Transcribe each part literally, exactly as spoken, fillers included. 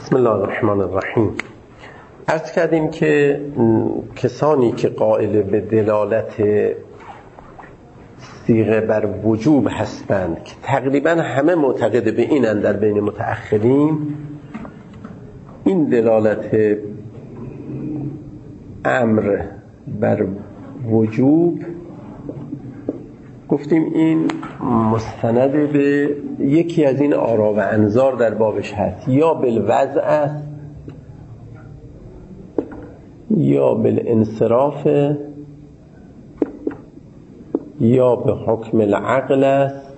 بسم الله الرحمن الرحیم. عرض کردیم که کسانی که قائل به دلالت صیغه بر وجوب هستند که تقریبا همه معتقد به اینن در بین متأخرین، این دلالت امر بر وجوب گفتیم این مستند به یکی از این آرا و انظار در بابش هست، یا بالوضع است یا بالانصراف یا به حکم العقل است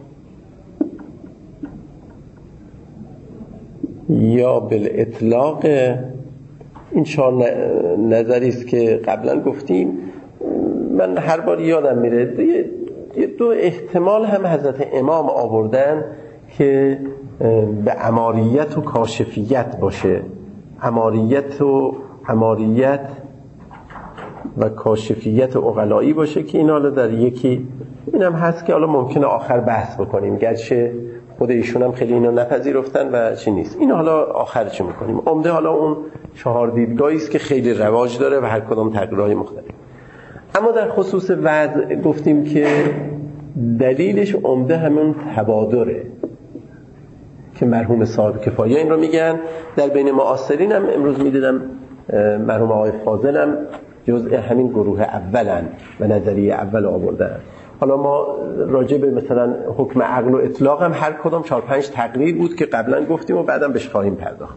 یا بالاطلاق. این چهار نظری است که قبلا گفتیم. من هر بار یادم میره یه دو احتمال هم حضرت امام آوردن که به عماریت و کاشفیت باشه. عماریت و عماریت و کاشفیت عقلایی باشه که این حالا در یکی این هم هست که حالا ممکنه آخر بحث بکنیم، گرچه خود ایشون هم خیلی اینو نپذیرفتن و چی نیست. این حالا آخر چی میکنیم. عمده حالا اون چهار دیدگاهی است که خیلی رواج داره و هر کدام تغییرهای مختلف. اما در خصوص وضع گفتیم که دلیلش عمده همون تبادره که مرحوم صاحب کفایه این رو میگن. در بین معاصرین هم امروز میدیدم مرحوم آقای فاضل هم جزء همین گروه اولن و نظریه اول آوردن. حالا ما راجع به مثلا حکم عقل و اطلاق هم هر کدام چهار پنج تقریر بود که قبلا گفتیم و بعدم بهش خواهیم پرداخت.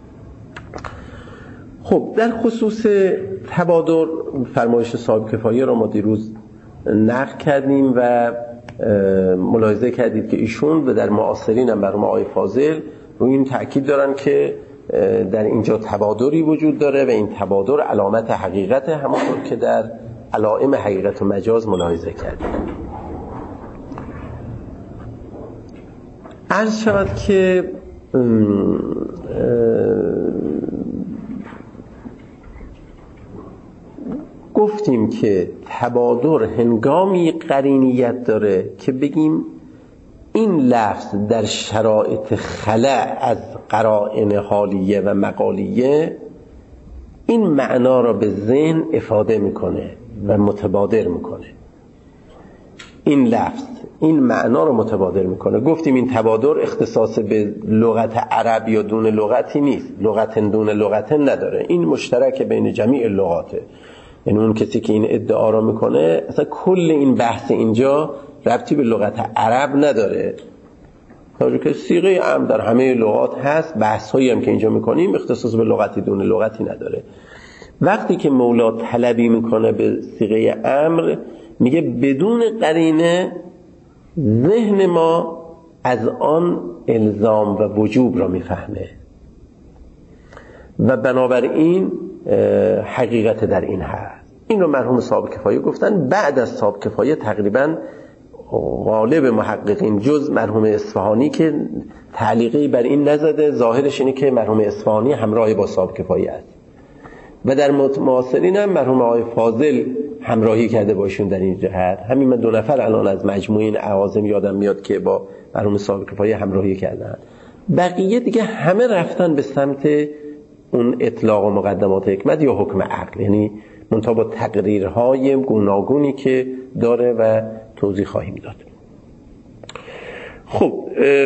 خب در خصوص تبادر فرمایش صاحب کفایه رو ما دیروز نقل کردیم و ملاحظه کردید که ایشون و در معاصرین هم برای آقای فاضل روی این تأکید دارن که در اینجا تبادری وجود داره و این تبادر علامت حقیقت، همونطور که در علائم حقیقت و مجاز ملاحظه کردیم. عرض شود که گفتیم که تبادر هنگامی قرینیت داره که بگیم این لفظ در شرایط خلأ از قرائن حالیه و مقالیه این معنا را به ذهن افاده میکنه و متبادر میکنه. این لفظ این معنا را متبادر میکنه. گفتیم این تبادر اختصاص به لغت عرب یا دون لغتی نیست، لغت دون لغت نداره، این مشترک بین جمیع لغاته. یعنی اون کسی که این ادعا را میکنه اصلا کل این بحث اینجا ربطی به لغت عرب نداره، تا که صیغه امر در همه لغات هست. بحث هایی هم که اینجا میکنیم اختصاص به لغتی دون لغتی نداره. وقتی که مولا طلبی میکنه به صیغه امر میگه بدون قرینه ذهن ما از آن الزام و وجوب را میفهمه و بنابراین حقیقت در این هست. این رو مرحوم صاحب کفایه گفتن. بعد از صاحب کفایه تقریبا غالب محققین جز مرحوم اصفهانی که تعلیقی بر این نزده، ظاهرش اینه که مرحوم اصفهانی همراه با صاحب کفایه است و در معاصرین هم مرحوم آقای فاضل همراهی کرده باشون در این جهت. همین من دو نفر الان از مجموعین اعاظم یادم میاد که با مرحوم صاحب کفایه همراهی کردن. بقیه دیگه همه رفتن به سمت اون اطلاق و مقدمات حکمت یا حکم عقل، یعنی منتها با تقریرهای گوناگونی که داره و توضیح خواهیم داد. خب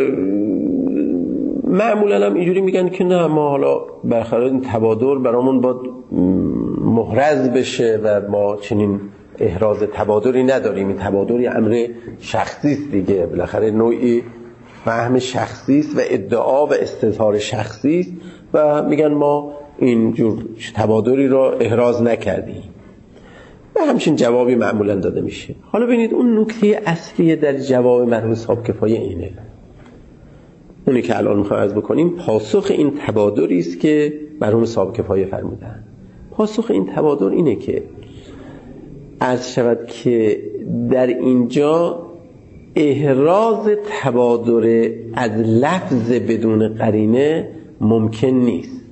معمولا هم اینجوری میگن که نه ما حالا برخلاف این تبادر برامون باید محرز بشه و ما چنین احراز تبادری نداریم. این تبادری امر شخصی است دیگه، بالاخره نوعی فهم شخصی است و ادعا و استظهار شخصی است و میگن ما این جور تبادری را احراز نکردیم و همچین جوابی معمولا داده میشه. حالا ببینید اون نکته اصلی در جواب مرحوم صاحب کفایه اینه، اونی که الان میخوایم عرض بکنیم پاسخ این تبادری است که مرحوم صاحب کفایه فرمودن. پاسخ این تبادر اینه که عرض شود که در اینجا احراز تبادر از لفظ بدون قرینه ممکن نیست.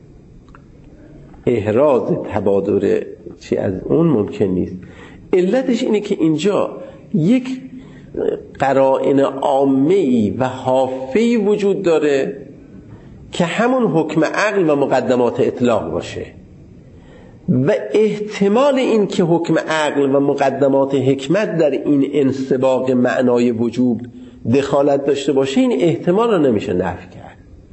احراز تبادر چی از اون ممکن نیست. علتش اینه که اینجا یک قرائن عامه‌ای و حافه‌ای وجود داره که همون حکم عقل و مقدمات اطلاق باشه و احتمال این که حکم عقل و مقدمات حکمت در این انسباق معنای وجوب دخالت داشته باشه، این احتمال رو نمیشه نفی کرد.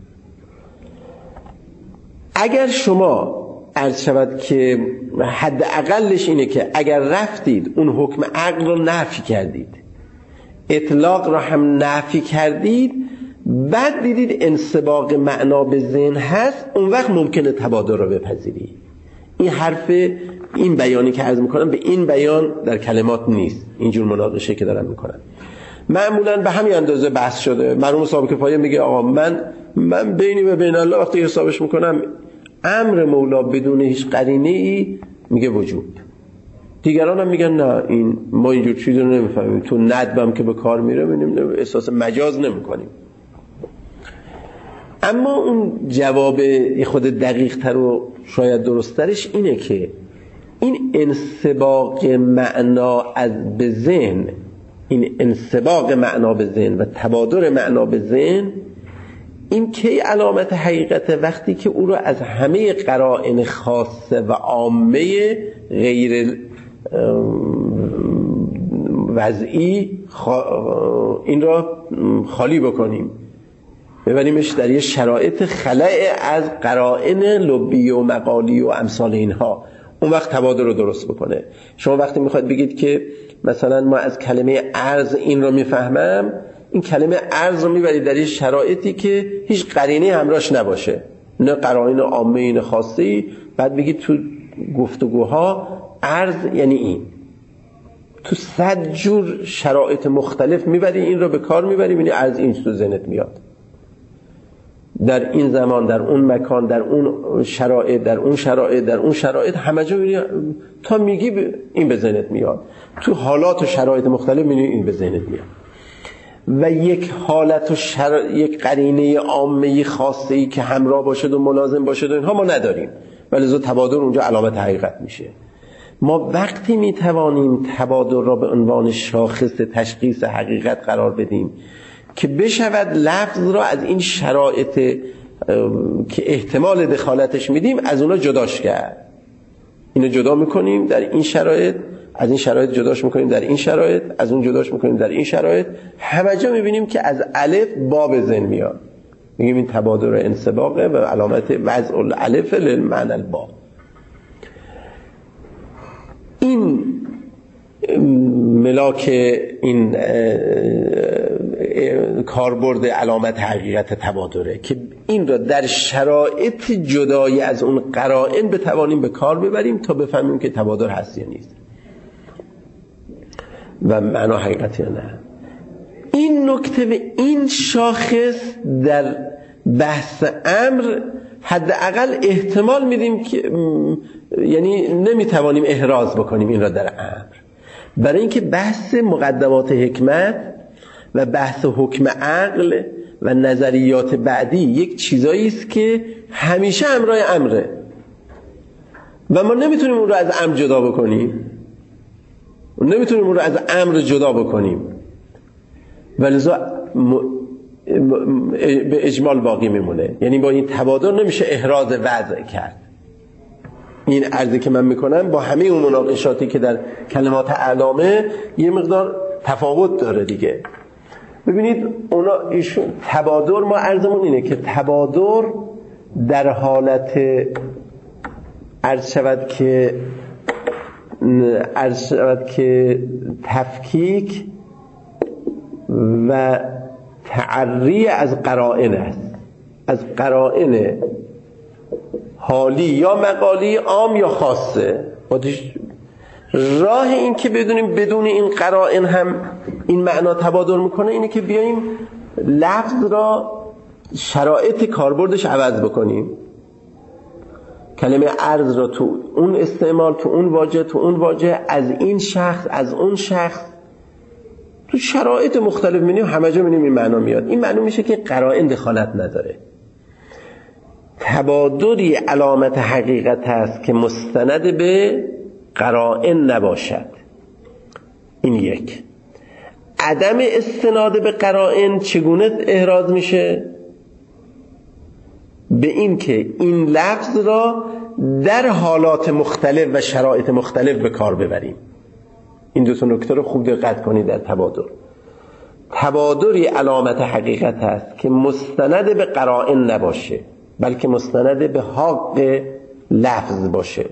اگر شما عرض شود که حد اقلش اینه که اگر رفتید اون حکم عقل رو نفی کردید، اطلاق رو هم نفی کردید، بعد دیدید انسباق معنا به ذهن هست، اون وقت ممکنه تبادر رو بپذیرید. این حرف، این بیانی که عرض میکنم به این بیان در کلمات نیست، اینجور مناقشه که دارم میکنم. معمولا به همین اندازه بحث شده. مرحوم صاحب کفایه میگه آقا من من بینی و بین الله وقتی حسابش میکنم امر مولا بدون هیچ قرینه ای میگه وجوب. دیگران هم میگن نه این ما اینجور چیزی رو نمیفهمیم، تو ندبم که به کار میره میبینیم احساس مجاز نمیکنیم. اما اون جواب خود دقیق تر و شاید درست ترش اینه که این انسباق معنا از به ذهن، این انسباق معنا به ذهن و تبادر معنا به ذهن، این کی علامت حقیقت؟ وقتی که او را از همه قرائن خاصه و عامه غیر وضعی این را خالی بکنیم، ببریمش در یه شرایط خلأ از قرائن لبی و مقالی و امثال اینها، اون وقت تبادر رو درست بکنه. شما وقتی میخواید بگید که مثلا ما از کلمه عرض این رو میفهمم، این کلمه عرض رو میبرید در یه شرایطی که هیچ قرینه همراهش نباشه، نه قرائن عامه نه خاصه، بعد بگید تو گفتگوها عرض یعنی این، تو صد جور شرایط مختلف میبری این رو به کار میبری، یعنی عرض این تو ذهنت میاد، در این زمان، در اون مکان، در اون شرایط، در اون شرایط، در اون شرایط، همه جا تا میگی این به ذهنت میاد، تو حالات و شرایط مختلف میبینی این به ذهنت میاد. و یک حالت و شر... یک قرینه عامه خاصه‌ای که همراه باشد و ملازم باشد و اینها ما نداریم، ولی زو تبادر اونجا علامت حقیقت میشه. ما وقتی میتوانیم تبادر را به عنوان شاخص تشخیص حقیقت قرار بدیم که بشود لفظ را از این شرایط که احتمال دخالتش میدیم از اونا جداش کرد، اینو جدا میکنیم در این شرایط، از این شرایط جداش میکنیم در این شرایط، از اون جداش میکنیم در این شرایط، همه جا میبینیم که از الف با به ذهن میاد، میگیم این تبادر انسباقه و علامت وضع الالف للمعنى البا. این ملاک این کاربرد علامت حقیقت تبادره که این را در شرایط جدایی از اون قرائن بتوانیم به کار ببریم تا بفهمیم که تبادر هست یا نیست و معنا حقیقت یا نه. این نکته و این شاخص در بحث امر حداقل احتمال میدیم که یعنی نمیتوانیم احراز بکنیم این را در امر، برای اینکه بحث مقدمات حکمت و بحث حکم عقل و نظریات بعدی یک چیزایی است که همیشه امرای امره و ما نمیتونیم اون رو از امر جدا بکنیم، نمیتونیم اون رو از امر جدا بکنیم، ولذا م... به اجمال باقی میمونه. یعنی با این تبادر نمیشه احراز وضع کرد. این عرضی که من میکنم با همه اون مناقشاتی که در کلمات علامه یه مقدار تفاوت داره دیگه. ببینید اونا ایشون تبادر، ما عرضمون اینه که تبادر در حالت عرض شود که عرض شود که تفکیک و تعری از قرائن است، از قرائن حالی یا مقالی، عام یا خاصه. راه این که بدونیم بدون این قرائن هم این معنا تبادر میکنه اینه که بیاییم لفظ را شرایط کاربردش عوض بکنیم، کلمه عرض را تو اون استعمال، تو اون واژه، تو اون واژه، از این شخص، از اون شخص، تو شرایط مختلف می‌بینیم، همه جا می‌بینیم این معنا میاد. این معلوم میشه که قرائن دخالت نداره. تبادری علامت حقیقت هست که مستند به قرائن نباشد. این یک. عدم استناد به قرائن چگونه احراز میشه؟ به این که این لفظ را در حالات مختلف و شرایط مختلف به کار ببریم. این دو تا نکته رو خوب دقت کنید. در تبادر، تبادری علامت حقیقت است که مستند به قرائن نباشه، بلکه مستند به حق لفظ باشه.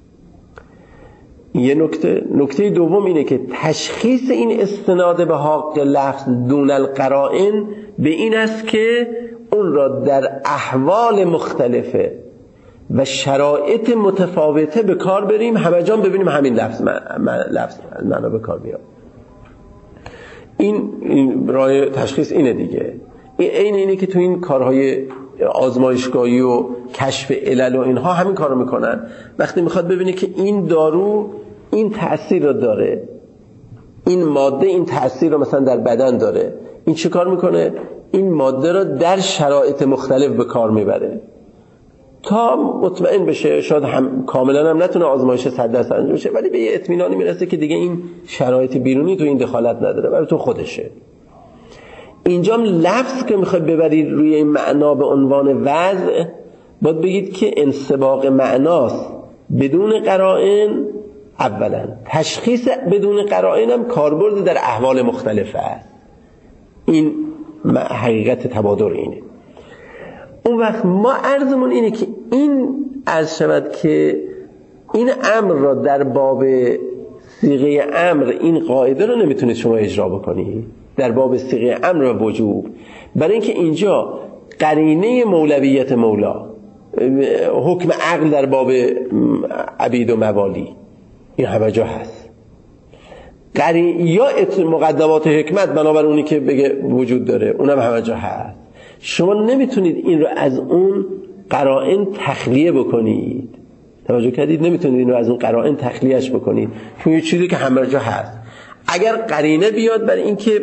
یه نکته نکته دوم اینه که تشخیص این استناد به حق لفظ دون القرائن به این است که اون را در احوال مختلفه و شرایط متفاوته به کار بریم، همه جا ببینیم همین لفظ من لفظ معنا به کار میاد. این, این راه تشخیص اینه دیگه. این عین اینه که تو این کارهای آزمایشگاهی و کشف علل و اینها همین کارو میکنن. وقتی میخواد ببینه که این دارو این تأثیر رو داره، این ماده این تأثیر رو مثلا در بدن داره، این چه کار میکنه؟ این ماده رو در شرایط مختلف به کار میبره تا مطمئن بشه. شاید هم کاملا هم نتونه آزمایش صد درصد انجام بشه، ولی به یه اطمینانی میرسه که دیگه این شرایط بیرونی تو این دخالت نداره، ولی تو خودشه. اینجا لفظ که میخواد ببرید روی این معنا به عنوان وضع، باید بگید که انسباق معناست بدون قرائن. اولا تشخیص بدون قرائن هم کاربرد در احوال مختلفه است. این حقیقت تبادر اینه. اون وقت ما عرضمون اینه که این عرض شود که این امر را در باب صیغه امر این قاعده رو نمیتونید شما اجرا بکنید در باب صیغه امر و وجوب، برای اینکه اینجا قرینه مولویت مولا، حکم عقل در باب عبید و موالی، این همه جا هست. قرین یا مقدمات حکمت بنابر اونی که بگه وجود داره، اونم همه جا هست. شما نمیتونید این رو از اون قرائن تخلیه بکنید. توجه کردید؟ نمیتونید این رو از اون قرائن تخلیهش بکنید، چون یه چیزی که همه جا هست. اگر قرینه بیاد برای این که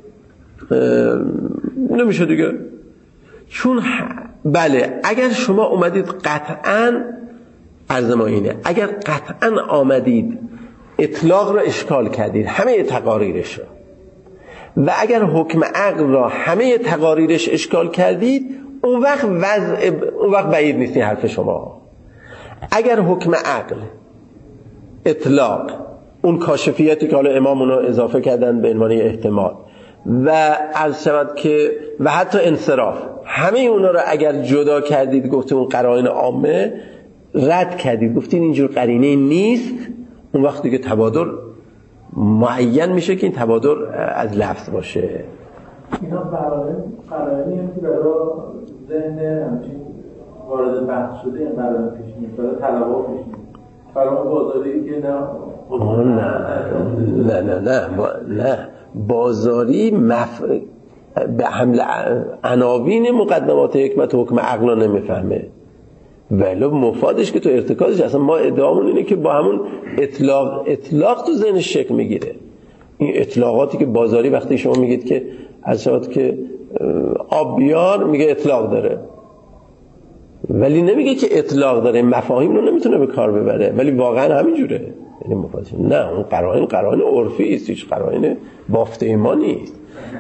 نمیشه دیگه، چون بله اگر شما اومدید قطعاً عرض ما اینه، اگر قطعاً آمدید اطلاق را اشکال کردید همه تقاریرش را، و اگر حکم عقل را همه تقاریرش اشکال کردید، اون وقت وضع اون وقت بعید نیست این حرف شما. اگر حکم عقل، اطلاق، اون کاشفیتی که حالا امام اونو اضافه کردن به عنوان احتمال و عرض شود که و حتی انصراف، همه اونا رو اگر جدا کردید، گفته اون قرائن عامه رد کردید، گفتید اینجور قرینه نیست، اون وقت دیگه تبادر معین میشه که این تبادر از لفظ باشه. اینا قرائن قرائنی هم که برای ذهن همچین وارد بحث شده این قرائن پیش میاد، برای طلبا پیش میاد، برای بازاری که نه نه نه نه نه بازاری مف... به حمل عناوین مقدمات حکمت و حکم عقل نمیفهمه، ولی مفادش که تو ارتکازش، اصلا ما ادعامون اینه که با همون اطلاق اطلاق تو ذهنش شکل میگیره. این اطلاقاتی که بازاری وقتی شما میگید که از شود که آب بیار، میگه اطلاق داره، ولی نمیگه که اطلاق داره، مفاهیم رو نمیتونه به کار ببره، ولی واقعا همینجوره. یعنی مفادش نه، اون قرائن قرائن عرفی است، هیچ قرائن بافته ما نیست.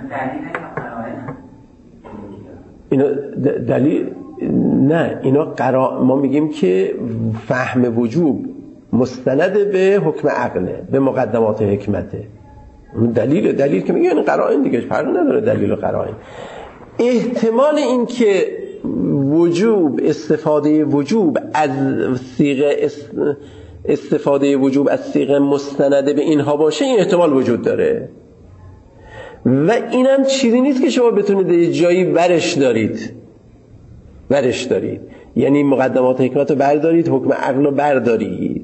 اینا دلیل نه، اینا قرا... ما میگیم که فهم وجوب مستند به حکم عقله، به مقدمات حکمته. دلیل دلیل که میگه این قرائن دیگه فرق نداره، دلیل و قرائن. احتمال این که وجوب استفاده وجوب از صیغه استفاده وجوب از صیغه مستند به اینها باشه، این احتمال وجود داره، و اینم چیزی نیست که شما بتونید یه جایی برش دارید برش دارید یعنی مقدمات حکمت رو بردارید، حکم عقل رو بردارید،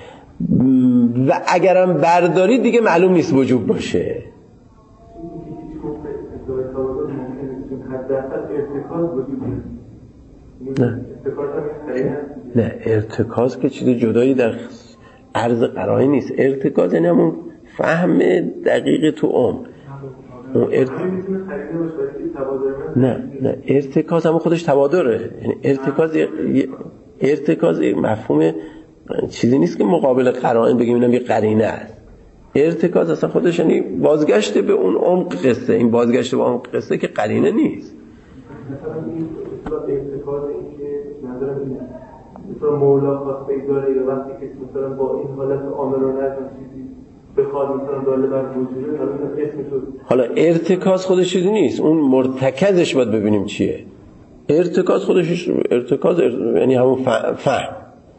و اگرم بردارید دیگه معلوم نیست وجوب باشه. نه نه ارتکاز که چیز جدایی در عرض قرائن نیست. ارتکاز یعنی همون فهم دقیق تو عمق. ارت... نه نه ارتکاز هم خودش تبادره. یعنی ارتکاز ارتکاز مفهوم چیزی نیست که مقابل قرائن بگیم اینم یه قرینه است. ارتکاز اصلا خودش یعنی بازگشت به اون عمق قصه. این بازگشت به عمق قصه که قرینه نیست. مثلا این ارتکاز کنید مثلا مولا خواست بگذاره یا وقتی که مثلا با این حالت آمرانه از چیزی بخواد مثلا داله بر وجوده حالا اسمش رو حالا ارتکاز خودش چیزی نیست، اون مرتکزش باید ببینیم چیه. ارتکاز خودش ارتکاز یعنی همون فهم،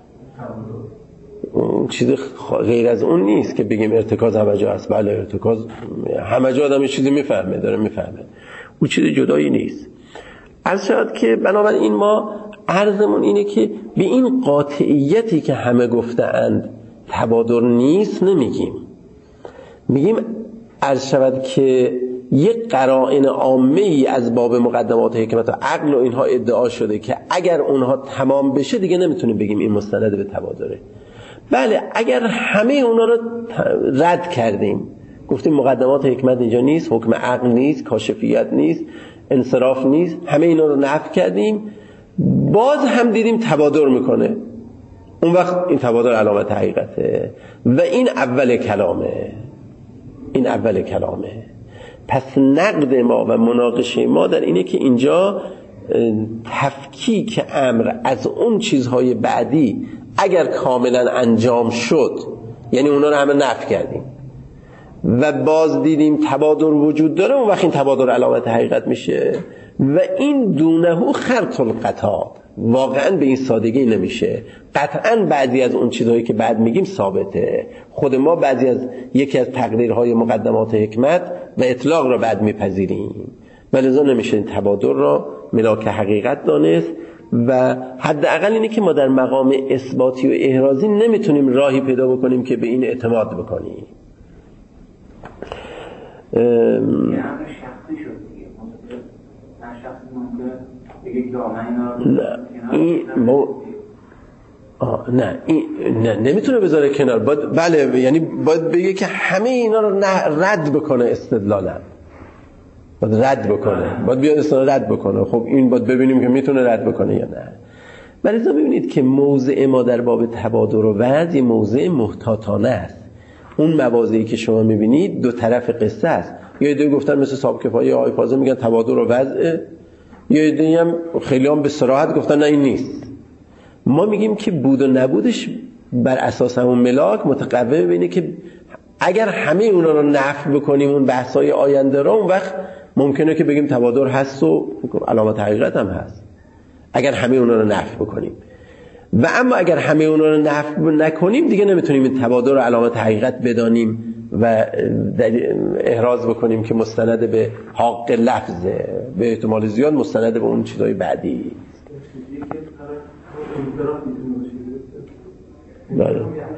اون چیز غیر از اون نیست که بگیم ارتکاز همه جا هست. بله ارتکاز همه جا آدم چیزی میفهمه، داره میفهمه، اون چیز جدایی نیست. عرض شد که بنابراین ما عرضمون اینه که به این قاطعیتی که همه گفتند تبادر نیست نمیگیم، میگیم عرض شود که یک قرائن عامه ای از باب مقدمات حکمت و عقل و اینها ادعا شده که اگر اونها تمام بشه دیگه نمیتونیم بگیم این مستند به تبادره. بله اگر همه اونا رو رد کردیم، گفتیم مقدمات حکمت اینجا نیست، حکم عقل نیست، کاشفیت نیست، انصراف نیست، همه اینا رو نفی کردیم، باز هم دیدیم تبادر میکنه، اون وقت این تبادر علامت حقیقته و این اول کلامه، این اول کلامه. پس نقد ما و مناقشه ما در اینه که اینجا تفکیک امر از اون چیزهای بعدی اگر کاملا انجام شد، یعنی اونا رو همه نفی کردیم و باز دیدیم تبادر وجود داره، اون وقت این تبادر علامت حقیقت میشه و این دونه خرط القطع، واقعا به این سادگی نمیشه. قطعا بعضی از اون چیزهایی که بعد میگیم ثابته، خود ما بعضی از یکی از تقریرهای مقدمات حکمت و اطلاق را بعد میپذیریم، ولذا نمیشه این تبادر را ملاک حقیقت دانست و حداقل اینه که ما در مقام اثباتی و احرازی نمیتونیم راهی پیدا بکنیم که به این اعتماد بکنیم. یه امر شخصی شد دیگه، من شخصی ممکنه بگه که آمه اینا رو نه آه نه این نه نمیتونه بذاره کنار، باید بله یعنی باید بگه که همه اینا رو رد بکنه، استدلالا باید رد بکنه، باید بیاد استدلال رد بکنه. خب این باید ببینیم که میتونه رد بکنه یا نه. ولی ازا ببینید که موضع ما در باب تبادر و وضع موضع محتاطانه است. اون مواضعی که شما میبینید دو طرف قصه است. یه عده گفتن مثل صاحب کفایه آقای فاضل میگن تبادر و وضع، یه عده هم خیلی هم به صراحت گفتن نه این نیست. ما میگیم که بود و نبودش بر اساس همون ملاک متقوم بینه که اگر همه اونا رو نفی بکنیم اون بحثای آینده را، اون وقت ممکنه که بگیم تبادر هست و علامت حقیقت هم هست اگر همه اونا رو نفی بکنیم. و اما اگر همه اونا رو نفی نکنیم دیگه نمیتونیم این تبادر رو علامت حقیقت بدانیم و احراز بکنیم که مستند به حق لفظه، به احتمال زیاد مستند به اون چیزای بعدی. بله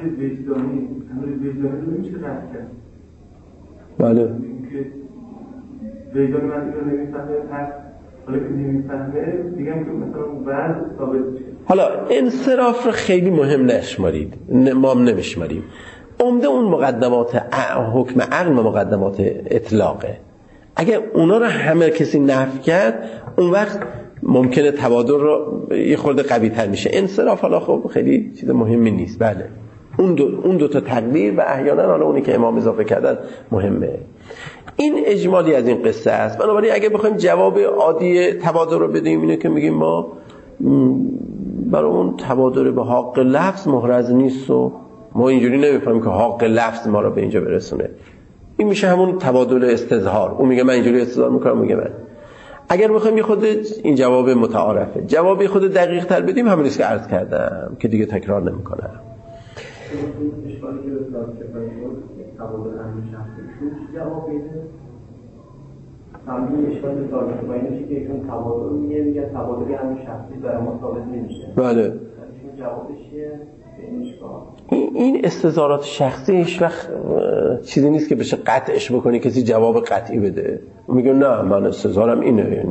بله ویدان من اینو نمیفهمه، پس حالا که نمیفهمه دیگه هم که مثلا بعد ثابت میشه. حالا انصراف رو خیلی مهم نشمارید، ما هم نمیشماریم. عمده اون مقدمات حکم عقل و مقدمات اطلاقه، اگه اونا رو همه کسی نفی کرد اون وقت ممکنه تبادر رو یه خورده قوی تر میشه. انصراف حالا خب خیلی چیز مهمی نیست. بله اون دو, اون دو تا تقدیر و احیانا حالا اونی که امام اضافه کردن مهمه. این اجمالی از این قصه است. بنابراین اگه بخوایم جواب عادی تبادر رو بدیم اینه که میگیم ما برای اون تبادر به حق لفظ محرز نیست و ما اینجوری نمیفهمیم که حق لفظ ما رو به اینجا برسونه. این میشه همون تبادل استظهار. اون میگه من اینجوری استظهار میکنم، میگه من. اگر بخوایم یه خود این جواب متعارفه، جوابی خود دقیق تر بدیم همین است که عرض کردم که دیگه تکرار نمیکنم. اشکالی که داد که تبادل امر شخصی شد جواب میده. همین اشکال داد که با اینه که ایشون تبادل میگه، میگه تبادل امر شخصی برای ما ثابت نمیشه. بله. این جوابش چیه؟ این استظهارات شخصی هیچ وقت چیزی نیست که بشه قطعش بکنی کسی جواب قطعی بده. میگه نه من استظهارم اینه.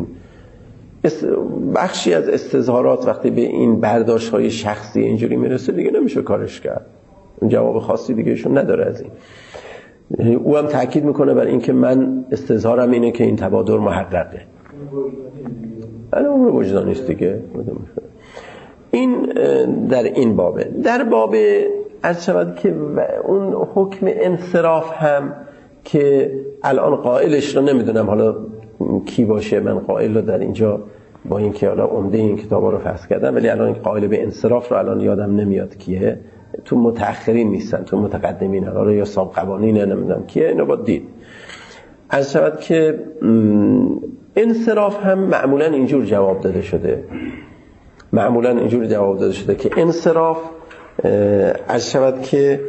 بخشی از استظهارات وقتی به این برداشت های شخصی اینجوری میرسه دیگه نمیشه کارش کرد. جواب خاصی دیگه ایشون نداره از این. او هم تاکید میکنه بر این که من استظهارم اینه که این تبادر محققه. بله امر وجدانی است دیگه. این در این بابه. در باب از شود که اون حکم انصراف هم که الان قائلش رو نمیدونم حالا کی باشه، من قائل رو در اینجا با اینکه حالا عمده این کتابا رو فصل کردم، ولی الان قائل به انصراف رو الان یادم نمیاد کیه. تو متأخرین نیستن، تو متقدمین حالا یا ساب قوانین نمیدونم کیه، اینو با دید. از شود که انصراف هم معمولا اینجور جواب داده شده، معمولا اینجور جواب داده شده که انصراف از شود که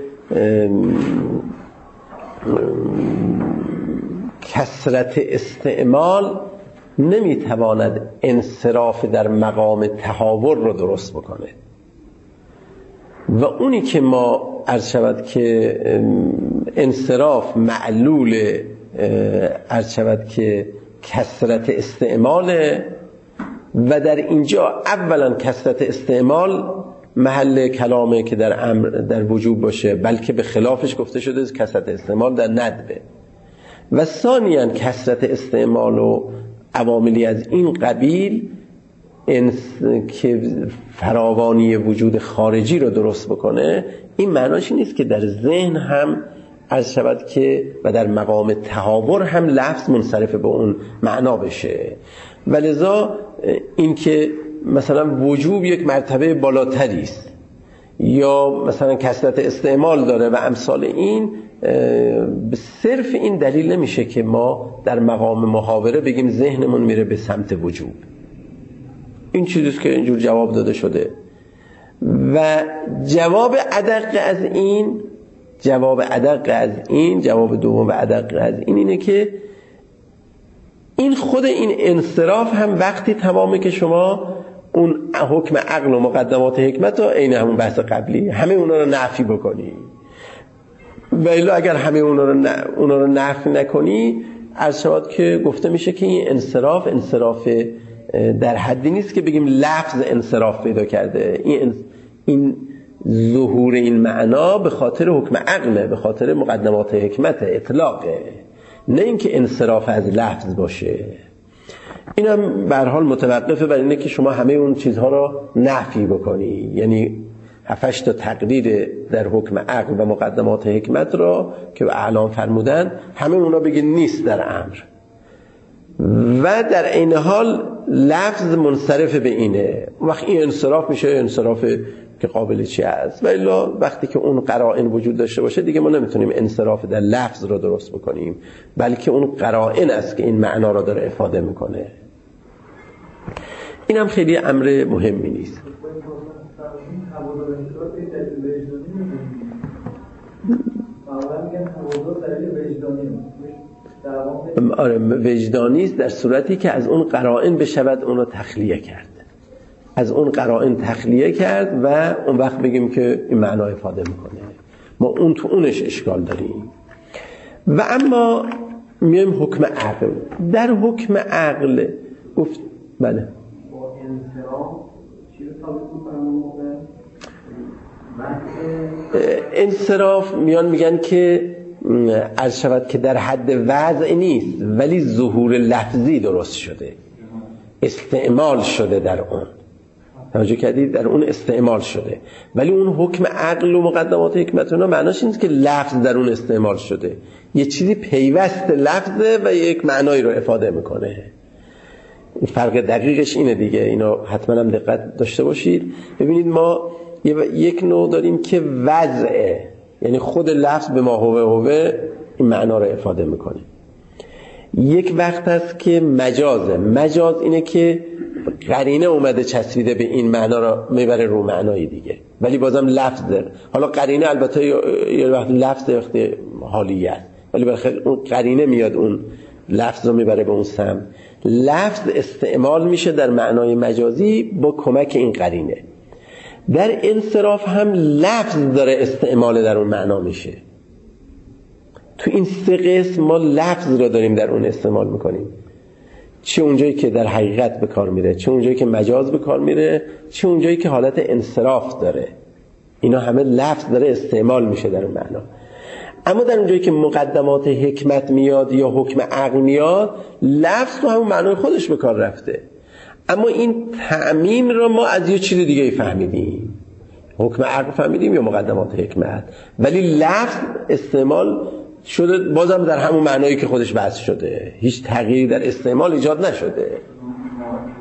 کثرت استعمال نمیتواند انصراف در مقام تحاور رو درست بکنه و اونی که ما عرض شود که انصراف معلول عرض شود که کثرت استعماله و در اینجا اولا کثرت استعمال محل کلامه که در امر در وجوب باشه، بلکه به خلافش گفته شده کثرت استعمال در ندبه. و ثانیاً کثرت استعمال و عواملی از این قبیل که فراوانی وجود خارجی رو درست بکنه، این معناش نیست که در ذهن هم عرض شود که و در مقام تحاور هم لفظ منصرف به اون معنا بشه. ولذا این که مثلا وجوب یک مرتبه بالاتری است یا مثلا کثرت استعمال داره و امثال این، به صرف این دلیل نمیشه که ما در مقام محاوره بگیم ذهنمون میره به سمت وجوب. این چیزیست که اینجور جواب داده شده. و جواب ادق از این جواب ادق از این جواب دوم و ادق از این اینه که این خود این انصراف هم وقتی تمامه که شما اون حکم عقل و مقدمات حکمت و عین همون بحث قبلی همه اونا رو نفی بکنی، و الا اگر همه اونا رو اونا رو نفی نکنی، عرض شود که گفته میشه که این انصراف انصراف در حدی نیست که بگیم لفظ انصراف پیدا کرده. این این ظهور این معنا به خاطر حکم عقله، به خاطر مقدمات حکمت اطلاقه، نه اینکه انصراف از لفظ باشه. اینم به هر حال متوقفه بر اینه که شما همه اون چیزها رو نفی بکنی، یعنی هفتش تا تقریر در حکم عقل و مقدمات حکمت را که اعلام فرمودن همه اونا بگید نیست در امر، و در این حال لفظ منصرف به اینه. وقت این انصراف میشه انصراف که قابل چی است، و الا وقتی که اون قرائن وجود داشته باشه دیگه ما نمیتونیم انصراف در لفظ رو درست بکنیم، بلکه اون قرائن است که این معنا رو داره افاده میکنه. اینم خیلی امر مهمی نیست. آره وجدانی است در صورتی که از اون قرائن بشود اون رو تخلیه کرد، از اون قرائن تخلیه کرد و اون وقت بگیم که این معنا افاده میکنه، ما اون تو اونش اشکال داریم. و اما میایم حکم عقل. در حکم عقل گفت بله با انصراف چی رو ثابت میکنم؟ انصراف میان میگن که عرض شود که در حد وضع نیست ولی ظهور لفظی درست شده، استعمال شده در اون، توجه کردید؟ در اون استعمال شده، ولی اون حکم عقل و مقدمات حکمت اونا معناش نیست که لفظ در اون استعمال شده، یه چیزی پیوست لفظه و یک معنایی رو افاده میکنه. فرق دقیقش اینه دیگه، اینو حتما هم دقت داشته باشید. ببینید ما یک نوع داریم که وضعه، یعنی خود لفظ به ما هوه هوه این معنا رو افاده میکنه. یک وقت هست که مجازه. مجاز اینه که قرینه اومده چسبیده به این معنا رو میبره رو معنای دیگه، ولی بازم لفظه. حالا قرینه البته یه وقت لفظ وقت حالیه، ولی بخاطر اون قرینه میاد اون لفظ رو میبره به اون سمت. لفظ استعمال میشه در معنای مجازی با کمک این قرینه. در انصراف هم لفظ داره استعمال در اون معنا میشه. تو این سه قسم ما لفظ رو داریم در اون استعمال میکنیم، چه اونجایی که در حقیقت به کار میره، چه اونجایی که مجاز به کار میره، چه اونجایی که حالت انصراف داره. اینا همه لفظ داره استعمال میشه در اون معنا. اما در اونجایی که مقدمات حکمت میاد یا حکم عقل میاد، لفظ تو همون معنای خودش به کار رفته، اما این تعمیم رو ما از یه چیز دیگه فهمیدیم، حکم عقل فهمیدیم یا مقدمات حکمت، ولی لفظ استعمال شده بازم در همون معنایی که خودش بحث شده، هیچ تغییری در استعمال ایجاد نشده.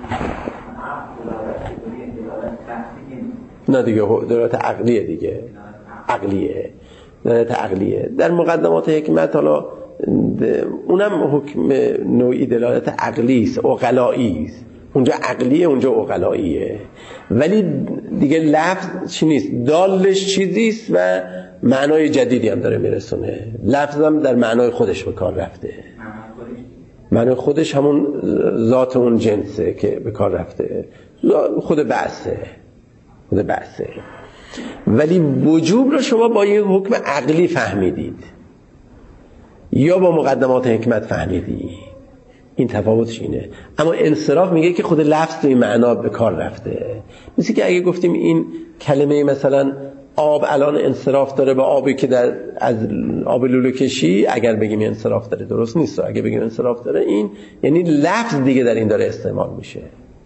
نه دیگه دلالت عقلیه دیگه عقلیه دلالت عقلیه. در مقدمات حکمت حالا اونم حکم نوعی دلالت عقلی است، عقلایی است. اونجا عقلیه اونجا عقلاییه، ولی دیگه لفظ چی نیست، دالش چیزی است و معنای جدیدی هم داره میرسونه. لفظ هم در معنای خودش به کار رفته، معنای خودش همون ذات اون جنسه که به کار رفته، خود بعثه خود بعثه. ولی وجوب رو شما با یه حکم عقلی فهمیدید یا با مقدمات حکمت فهمیدید، این تفاوتش اینه. اما انصراف میگه که خود لفظ تو این معنا به کار رفته. مثل که اگه گفتیم این کلمه مثلا آب الان انصراف داره با آبی که در از آب لوله کشی، اگر بگیم انصراف داره درست نیست، اگه بگیم انصراف داره این یعنی لفظ دیگه در این داره استعمال میشه.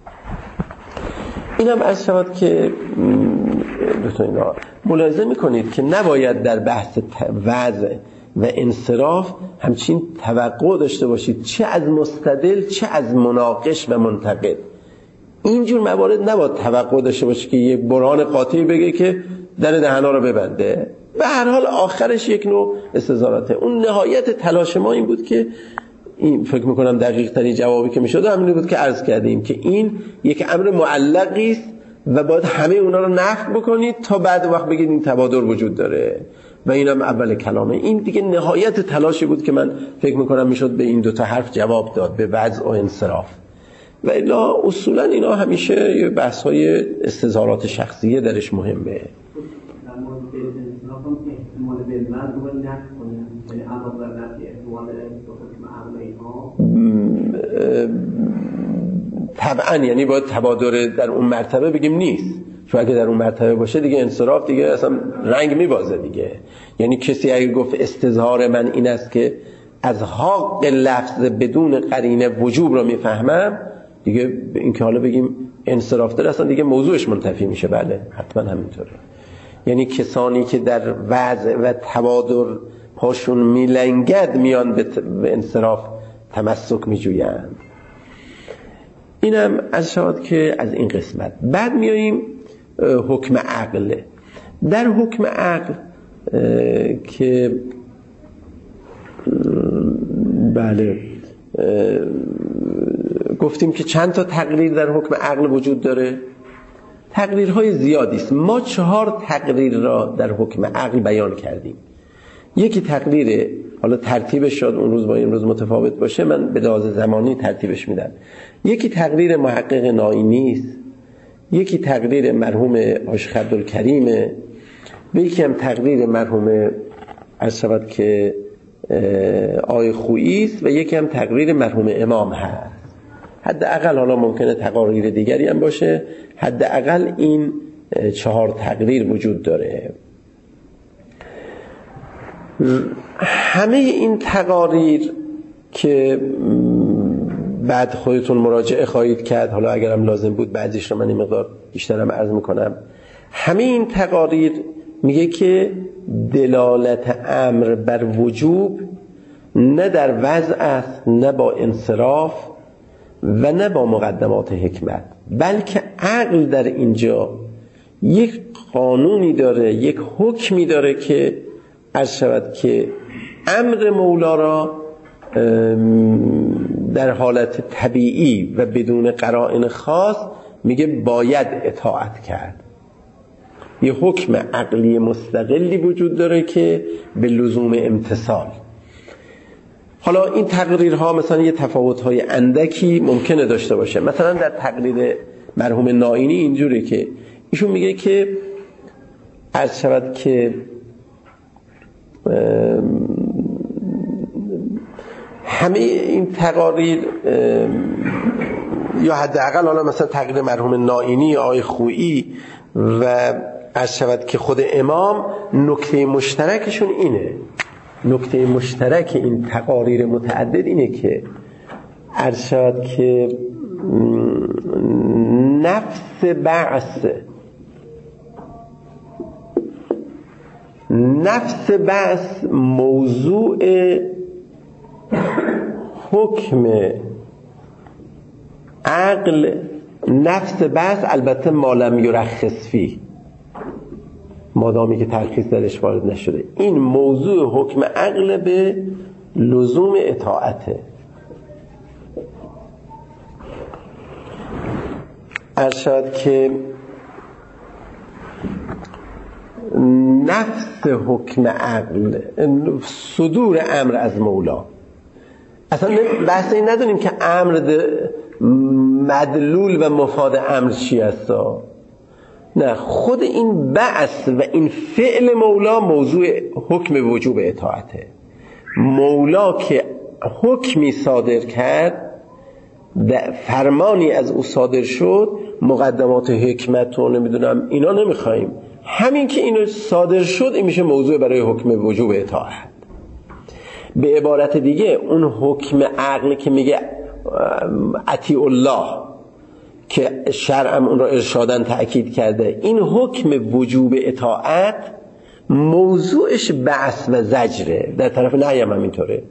اینم از شود که دوتا اینا ملاحظه میکنید که نباید در بحث وضع و انصراف همچین توقع داشته باشید، چه از مستدل چه از مناقش و منتقد. اینجور موارد نباید توقع داشته باشید که یک برهان قاطعی بگه که در دهنا رو ببنده. به هر حال آخرش یک نوع استظهاراته. اون نهایت تلاش ما این بود که این فکر میکنم دقیق ترین جوابی که میشد همین بود که عرض کردیم که این یک امر معلقی است و باید همه اونا رو نفی بکنید تا بعد وقت بگید این تبادر وجود داره و اینم اول کلامه. این دیگه نهایت تلاشی بود که من فکر میکنم میشد به این دوتا حرف جواب داد، به وضع و انصراف. و الا اصولا اینا همیشه یه بحث های استظهارات شخصیه درش مهمه. در مورد انصراف هم احتمال بالمرد رو نفی کنیم، یعنی علاوه بر نفی احتمال حکم عقلی ها طبعا یعنی باید تبادر در اون مرتبه بگیم نیست، چون اگه در اون مرتبه باشه دیگه انصراف دیگه اصلا رنگ میبازه دیگه. یعنی کسی اگه گفت استظهار من این است که از حق لفظ بدون قرینه وجوب رو میفهمم، دیگه این که حالا بگیم انصراف داره اصلا دیگه موضوعش منتفی میشه. بله حتما همینطوره. یعنی کسانی که در وضع و تبادر پاشون میلنگد میان به انصراف تمسک میجویند. اینم از شاید که از این قسمت. بعد میاییم حکم عقل. در حکم عقل که بله گفتیم که چند تا تقریر در حکم عقل وجود داره. تقریرهای زیادی است. ما چهار تقریر را در حکم عقل بیان کردیم. یکی تقریر، حالا ترتیبش شاید اون روز با این روز متفاوت باشه، من به لحاظ زمانی ترتیبش میدم. یکی تقریر محقق نائینی است، یکی تقریر مرحوم عاشق عبدالکریم، و یکی هم تقریر مرحوم عرض شود که آقای خویی است، و یکی هم تقریر مرحوم امام هست. حداقل حالا ممکنه تقاریر دیگری هم باشه، حداقل این چهار تقریر وجود داره. همه این تقاریر که بعد خودتون مراجعه خواهید کرد، حالا اگرم لازم بود بعضیش رو من این مقدار بیشترم عرض میکنم، همه این تقاریر میگه که دلالت امر بر وجوب نه در وضع است، نه با انصراف و نه با مقدمات حکمت، بلکه عقل در اینجا یک قانونی داره، یک حکمی داره که عرض شود که امر مولا را در حالت طبیعی و بدون قرائن خاص میگه باید اطاعت کرد. یه حکم عقلی مستقلی وجود داره که به لزوم امتثال. حالا این تقریرها مثلا یه تفاوت‌های اندکی ممکنه داشته باشه. مثلا در تقریر مرحوم نائینی اینجوره که ایشون میگه که عرض شود که همه این تقاریر یا حداقل حالا مثلا تقریر مرحوم نائینی، آقای خویی و عرض شود که خود امام، نکته مشترکشون اینه، نکته مشترک این تقاریر متعدد اینه که عرض شود که نفس بعث نفس بعث موضوع حکم عقل نفس بس، البته مالم یرخص فی، مادامی که ترخیص درش وارد نشده. این موضوع حکم عقل به لزوم اطاعته. ارشاد که نفس حکم عقل، صدور امر از مولا، اصلا بحث این نداریم که امر مدلول و مفاد امر چی است، نه، خود این بعث و این فعل مولا موضوع حکم وجوب اطاعته. مولا که حکمی صادر کرد، فرمانی از او صادر شد، مقدمات حکمت و نمیدونم اینا نمیخوایم، همین که اینو صادر شد این میشه موضوع برای حکم وجوب اطاعت. به عبارت دیگه اون حکم عقل که میگه اطیع الله که شرعم اون را ارشاداً تأکید کرده، این حکم وجوب اطاعت موضوعش بعث و زجره. در طرف نهی هم همینطوره،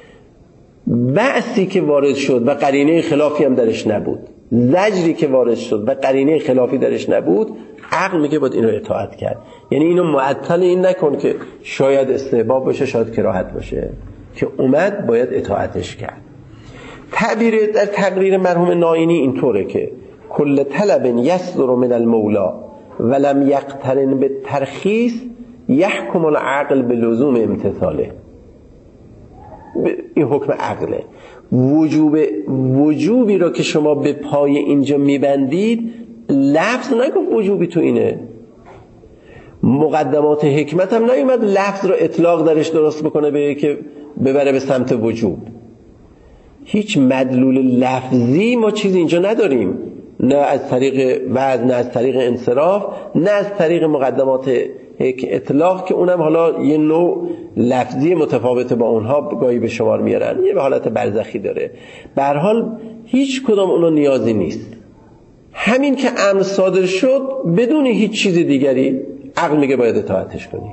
بعثی که وارد شد و قرینه خلافی هم درش نبود، زجری که وارد شد و قرینه خلافی درش نبود، عقل میگه باید اینو اطاعت کرد. یعنی اینو معطل این نکن که شاید استحباب باشه شاید کراهت باشه، که اومد باید اطاعتش کرد. تعبیر در تقریر مرحوم نائینی اینطوره که کل طلب یصدر من المولا ولم یقترن به ترخیص یحکم العقل به لزوم امتثاله. این حکم عقله. وجوب وجوبی رو که شما به پای اینجا میبندید، لفظ نگفت وجوبی تو اینه، مقدمات حکمت هم نیومد لفظ رو اطلاق درش درست بکنه به که ببره به سمت وجوب. هیچ مدلول لفظی ما چیزی اینجا نداریم، نه از طریق وعظ، نه از طریق انصراف، نه از طریق مقدمات اطلاق که اونم حالا یه نوع لفظی متفاوته با اونها گاهی به شمار میارن، یه به حالت برزخی داره. به هر حال هیچ کدام اونا نیازی نیست. همین که امر صادر شد بدون هیچ چیز دیگری، عقل میگه باید اطاعتش کنی.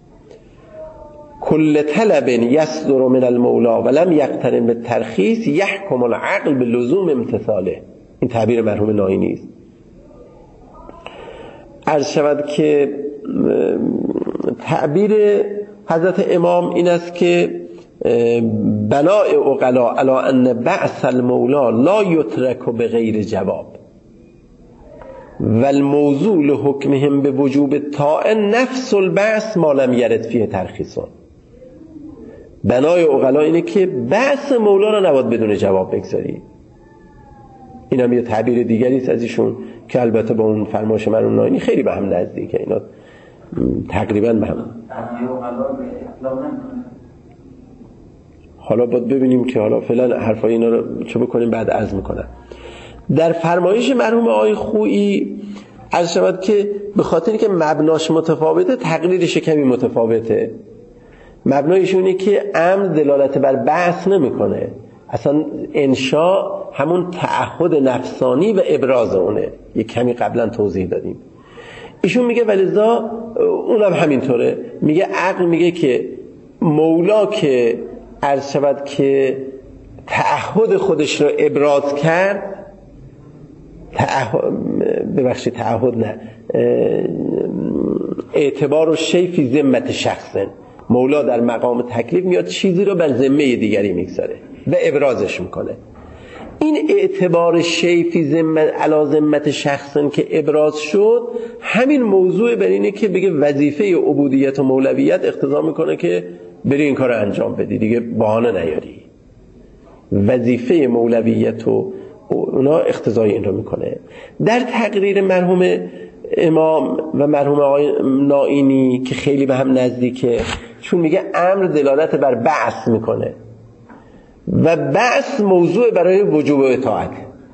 کل طلب یصدر من المولا ولم یقترن بالترخیص یحکم العقل باللزوم امتثاله. این تعبیر مرحوم نائینی است. عرض شود که تعبیر حضرت امام این است که بناء عقلا علی ان بعث المولا لا یترک بغیر جواب والموضوع لحکمهم به وجوب طاعه نفس البعث ما لم یرد فیه ترخیصون. بنای عقلا اینه که بعث مولا رو نباید بدون جواب بگذاری. این هم یه تعبیر دیگری است از ایشون که البته با اون فرمایش مرحوم نائینی خیلی به هم نزدیکه. اینا تقریبا به هم. حالا باید ببینیم که حالا فعلا حرفای اینا رو چه بکنیم، بعد عرض میکنم. در فرمایش مرحوم آقای خویی عرض شود که به خاطری که مبناش متفاوته تقریرش کمی متفاوته. مبنایش اینه که امر دلالت بر بعث نمیکنه، اصلا انشاء همون تعهد نفسانی و ابراز اونه، یک کمی قبلا توضیح دادیم. ایشون میگه ولذا اونم همینطوره، میگه عقل میگه که مولا که عرض شود که تعهد خودش رو ابراز کرد، تعهد ببخشید تعهد نه اعتبار و شیفی ذمت شخصن، مولا در مقام تکلیف میاد چیزی رو بر ذمه دیگری میگذاره و ابرازش میکنه. این اعتبار شیفی ذمت علی ذمت شخصن که ابراز شد، همین موضوع بر اینه که بگه وظیفه عبودیت و مولویت اقتضا میکنه که بری این کار رو انجام بدی، دیگه بهانه نیاری. وظیفه مولویت و اونا اقتضای این رو میکنه. در تقریر مرحوم امام و مرحوم آقای نائینی که خیلی به هم نزدیکه، چون میگه امر دلالت بر بعث میکنه و بعث موضوع برای وجوب و اطاعت.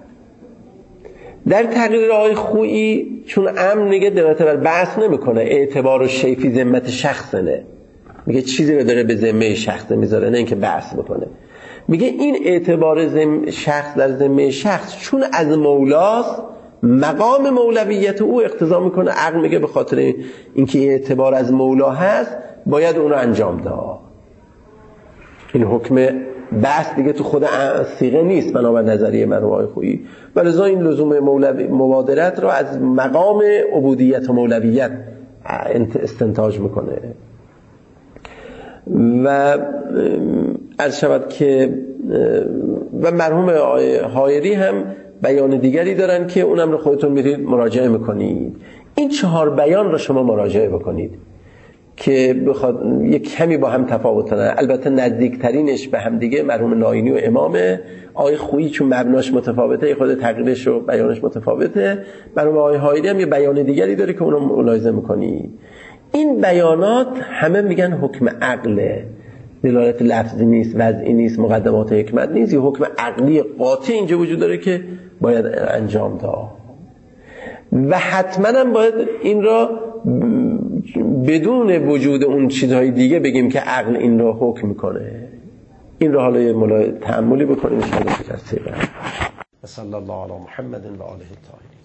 در تقریر آقای خویی چون امر میگه دلالت بر بعث نمیکنه، اعتبار و شیفی ذمت شخصنه، میگه چیزی رو داره به ذمه شخص میذاره، نه اینکه بعث بکنه. میگه این اعتبار زم شخص در ذمه شخص چون از مولاست، مقام مولویت او اقتضا میکنه، عقل میگه به خاطر اینکه اعتبار از مولا هست باید اون رو انجام داد. این حکم بحث دیگه تو خود صیغه نیست بنابر نظریه مرحوم آقای خویی، ولذا این لزوم مولوی مبادرت رو از مقام عبودیت و مولویت استنتاج میکنه. و عرض شود که و مرحوم آقای حایری هم بیان دیگری دارن که اونم رو خودتون میرید مراجعه میکنید. این چهار بیان رو شما مراجعه بکنید که بخواد یک کمی با هم تفاوت دارن. البته نزدیکترینش به هم دیگه مرحوم ناینی و امامه. آقای خویی چون مبناش متفاوته خود تقریرش و بیانش متفاوته. مرحوم آقای حایری هم یه بیان دیگری داره که اونو ملاحظه میکنید. این بیانات همه میگن حکم عقله، دلالت لفظی نیست، وضعی نیست، مقدمات حکمت نیست، یه حکم عقلی قاطع اینجا وجود داره که باید انجام داد و حتما هم باید این را بدون وجود اون چیزهای دیگه بگیم که عقل این را حکم میکنه. این را حالا یه ملاحظه تأملی بکنیم ان شاء الله. صلی الله علی محمد و آله الطاهرین.